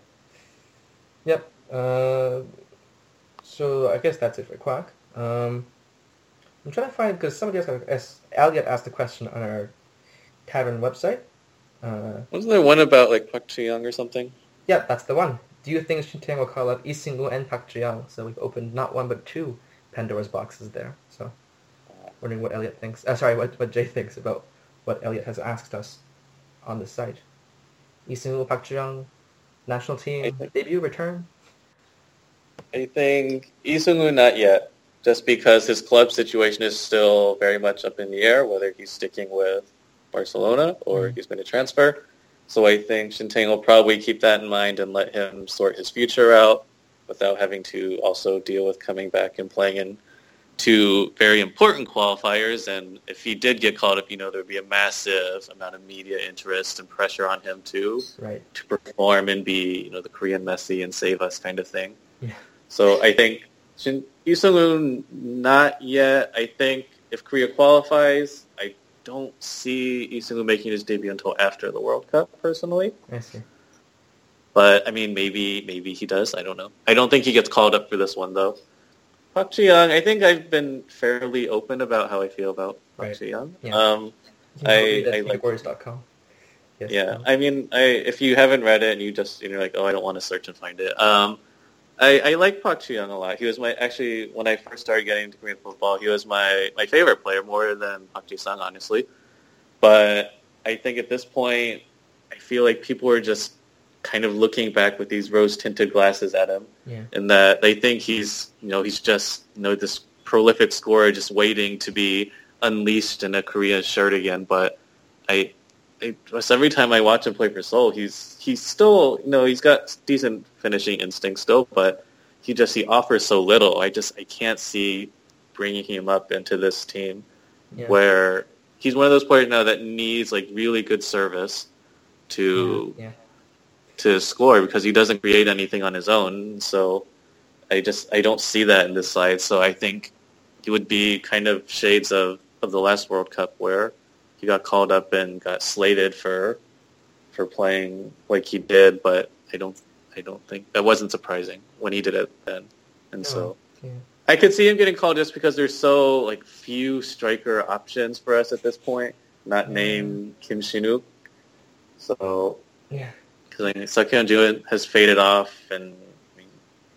Yep. Uh, so I guess that's it for Kwak. Um, I'm trying to find, because somebody else asked, Elliot asked a question on our tavern website. Uh, Wasn't there one about like Park Ji-young or something? Yeah, that's the one. Do you think Shin Tae-young will call up Lee Seung-woo and Park Ji-young? So we've opened not one but two Pandora's boxes there. So wondering what Elliot thinks. Uh, sorry, what what Jay thinks about what Elliot has asked us on the site. Lee Seung-woo, Park Ji-young, national team debut return. I think Lee Seung-woo not yet, just because his club situation is still very much up in the air, whether he's sticking with Barcelona or mm-hmm. he's going to transfer. So I think Shin Tae-young will probably keep that in mind and let him sort his future out without having to also deal with coming back and playing in two very important qualifiers. And if he did get called up, you know, there would be a massive amount of media interest and pressure on him too, right. to perform and be, you know, the Korean Messi and save us kind of thing. Yeah. So I think Shin Lee Seung-woo not yet. I think if Korea qualifies, I don't see Lee Seung-woo making his debut until after the World Cup, personally. I see. But, I mean, maybe maybe he does. I don't know. I don't think he gets called up for this one, though. Park Ji-young, I think I've been fairly open about how I feel about Park right. Ji-young. Yeah. Um, I, I like warriors dot com. Yes, yeah, um, I mean, I if you haven't read it and you just you're like, oh, I don't want to search and find it. Um, I, I like Park Ji-young a lot. He was my actually when I first started getting into Korean football, he was my, my favorite player more than Park Ji-sung, honestly. But I think at this point, I feel like people are just kind of looking back with these rose-tinted glasses at him, yeah. and that they think he's you know he's just you know this prolific scorer just waiting to be unleashed in a Korean shirt again. But I. I, every time I watch him play for Seoul, he's he's still you know he's got decent finishing instinct still, but he just he offers so little. I just I can't see bringing him up into this team yeah. where he's one of those players now that needs like really good service to yeah. Yeah. to score because he doesn't create anything on his own. So I just I don't see that in this side. So I think he would be kind of shades of, of the last World Cup where he got called up and got slated for for playing like he did, but I don't I don't think that wasn't surprising when he did it then. And oh, so yeah. I could see him getting called just because there's so like few striker options for us at this point, not yeah. named Kim Shin-wook. So yeah, because I mean, Seok Hyun has faded off, and I mean,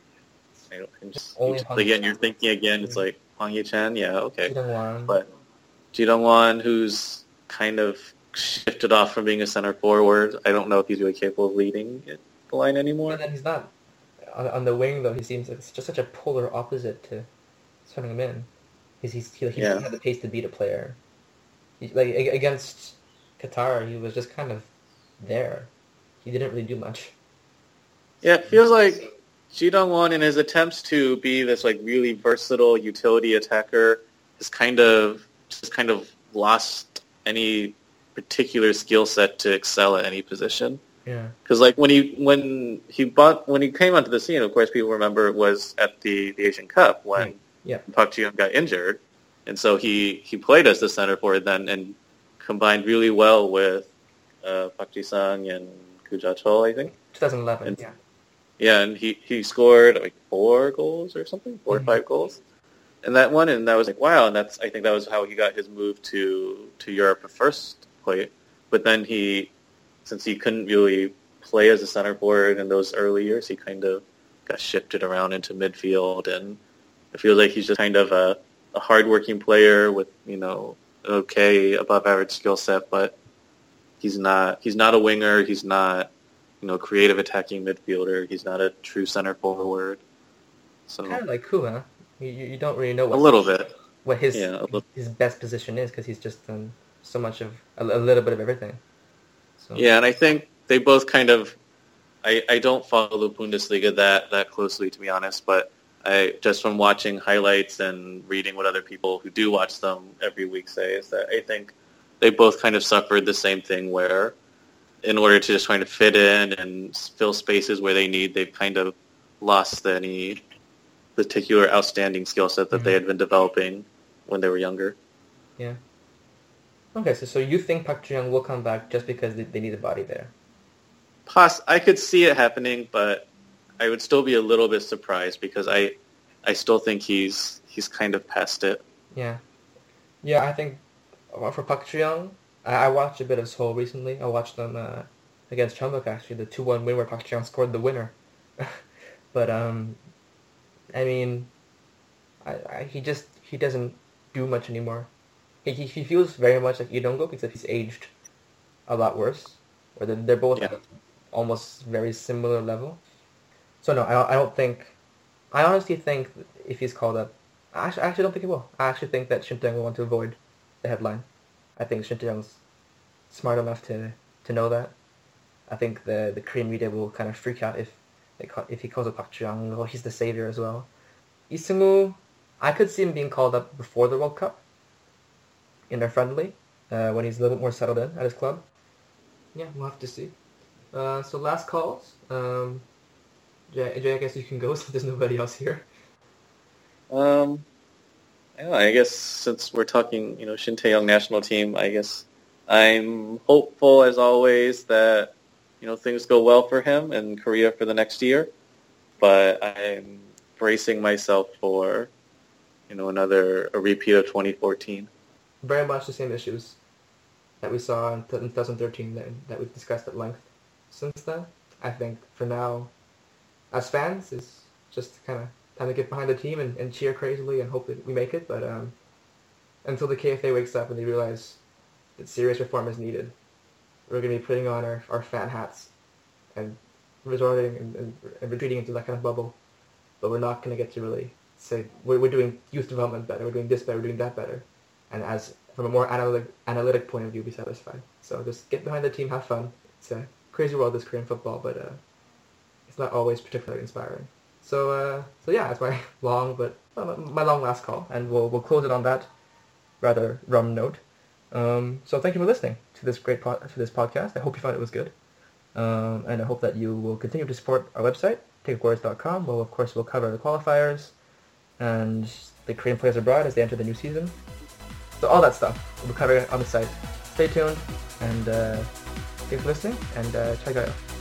I don't, I'm just, Only just Hwang again Hee-chan. you're thinking again. It's like Hwang Hee-chan, yeah, okay, Ji Dong-won. but Ji Dong-won, who's kind of shifted off from being a center forward. I don't know if he's really capable of leading it, the line anymore. But then he's not on, on the wing though. He seems like it's just such a polar opposite to turning him in. He's he's he, he Yeah. doesn't have the pace to beat a player. He, like a- against Qatar, he was just kind of there. He didn't really do much. Yeah, it feels like Ji Dong-won in his attempts to be this like really versatile utility attacker has kind of just kind of lost any particular skill set to excel at any position. Yeah. Because like when he when he bought when he came onto the scene, of course people remember it was at the, the Asian Cup when Yeah. Park Ji-young got injured, and so he, he played as the center forward then and combined really well with uh, Park Ji-sung and Koo Ja-chol, I think. twenty eleven. And- yeah. Yeah, and he, he scored like four goals or something, four Mhm. or five goals in that one, and that was like wow, and that's I think that was how he got his move to to Europe at first play. But then he, since he couldn't really play as a center forward in those early years, he kind of got shifted around into midfield, and I feel like he's just kind of a, a hardworking player with you know an okay above average skill set, but he's not he's not a winger, he's not you know creative attacking midfielder, he's not a true center forward. So Kind of like Koo, huh? You, you you don't really know a what little bit. what his Yeah, a little. his best position is because he's just done so much of a, a little bit of everything. So Yeah, and I think they both kind of. I, I don't follow the Bundesliga that, that closely, to be honest, but I just from watching highlights and reading what other people who do watch them every week say is that I think they both kind of suffered the same thing where in order to just trying to fit in and fill spaces where they need, they've kind of lost any particular outstanding skill set that Mhm. they had been developing when they were younger. yeah. Okay, so so you think Park Ji-young will come back just because they, they need a body there? Poss- I could see it happening, but I would still be a little bit surprised because I, I still think he's he's kind of past it. Yeah, yeah. I think uh, for Park Ji-young, I, I watched a bit of Seoul recently. I watched them uh, against Jeonbuk actually, the two one win where Park Ji-young scored the winner. But um, I mean, I, I he just he doesn't do much anymore. He he, he feels very much like Lee Dong-guk, except he's aged a lot worse. Or they're, they're both Yeah. at almost very similar level. So no, I I don't think. I honestly think if he's called up, I actually, I actually don't think he will. I actually think that Shin Tae-young will want to avoid the headline. I think Shin Tae-young's smart enough to, to know that. I think the the Korean media will kind of freak out if they call, if he calls up Park Ji-young. Oh, he's the savior as well. Lee Seung-woo, I could see him being called up before the World Cup in their friendly uh, when he's a little bit more settled in at his club. Yeah, we'll have to see. Uh, so last calls. Um, Jay, Jay, I guess you can go since there's nobody else here. Um, I, don't know, I guess since we're talking, you know, Shin Tae-young national team, I guess I'm hopeful as always that you know things go well for him in Korea for the next year. But I'm bracing myself for you know another a repeat of twenty fourteen. Very much the same issues. that we saw in twenty thirteen that, that we've discussed at length since then. I think for now, as fans, it's just kind of time to get behind the team and, and cheer crazily and hope that we make it. But um, until the K F A wakes up and they realize that serious reform is needed, we're going to be putting on our, our fan hats and resorting and, and, and retreating into that kind of bubble. But we're not going to get to really say, we're, we're doing youth development better, we're doing this better, we're doing that better. And as from a more analytic, analytic point of view, be satisfied. So just get behind the team, have fun. It's a crazy world, this Korean football, but uh, it's not always particularly inspiring. So uh, so yeah, that's my long, but well, my long last call, and we'll we'll close it on that rather rum note. Um, so thank you for listening to this great po- to this podcast. I hope you found it was good, um, and I hope that you will continue to support our website, take words dot com. Well, of course, we'll cover the qualifiers and the Korean players abroad as they enter the new season. So all that stuff we'll cover on the site. Stay tuned, and uh, thanks for listening, and uh, check it out.